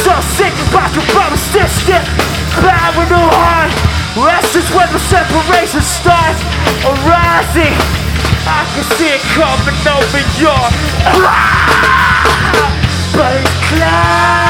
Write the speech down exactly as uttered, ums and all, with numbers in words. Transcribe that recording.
so sick about your brother's distant. Bad with no heart. Rest is when the separation starts. Arising, I can see it coming over your. But it's cloud.